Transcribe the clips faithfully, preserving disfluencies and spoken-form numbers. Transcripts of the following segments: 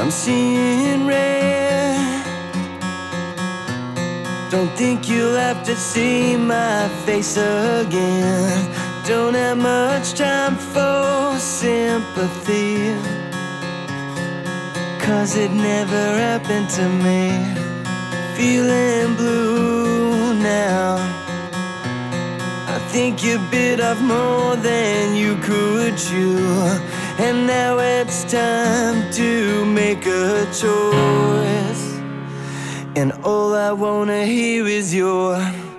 I'm seeing red. Don't think you'll have to see my face again. Don't have much time for sympathy, 'cause it never happened to me. Feeling blue now. I think you bit off more than you could chew, and now it's time to make a choice. And all I wanna hear is your.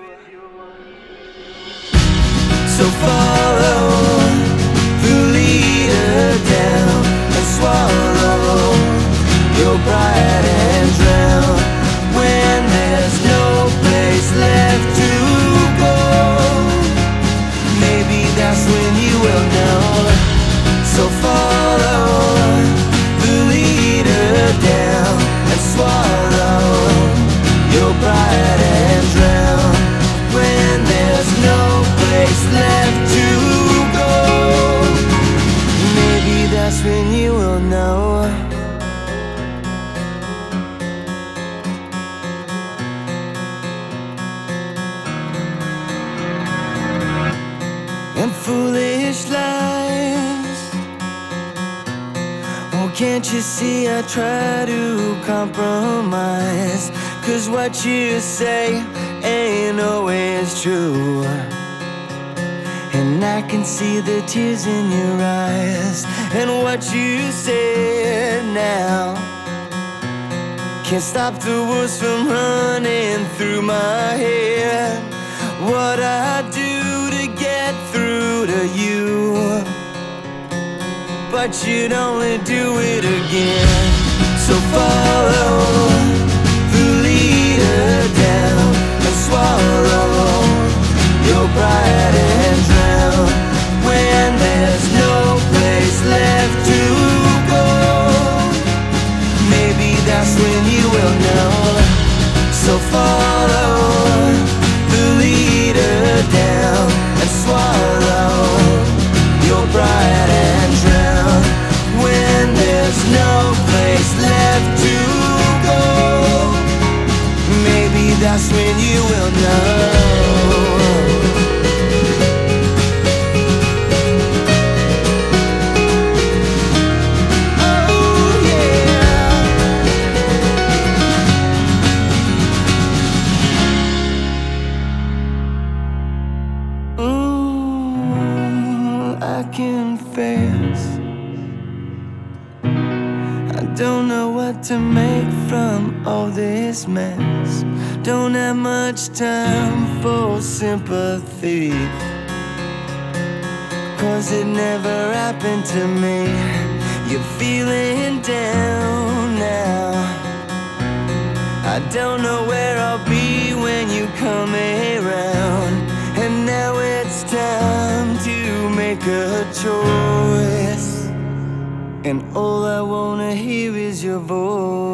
So follow the leader down and swallow your pride and drown when there's no place left to go. Maybe that's when you will know. So follow the leader down and swallow your pride and drown when there's no place left to go. Maybe that's when you will know. And foolish lies. Oh, can't you see I try to compromise? 'Cause what you say ain't always true, and I can see the tears in your eyes. And what you said now can't stop the words from running through my head. What I do to get through to you, but you'd only do it again. So follow the leader down and swallow your pride and drown when there's no place left to go. Maybe that's when you will know. So follow the leader down and swallow your pride and drown when there's no place left to go. Maybe that's when you will know. I confess, I don't know what to make from all this mess. Don't have much time for sympathy, 'cause it never happened to me. You're feeling down now. I don't know where I'll be when you come around, and now it's time to make a choice. And all I wanna hear is your voice.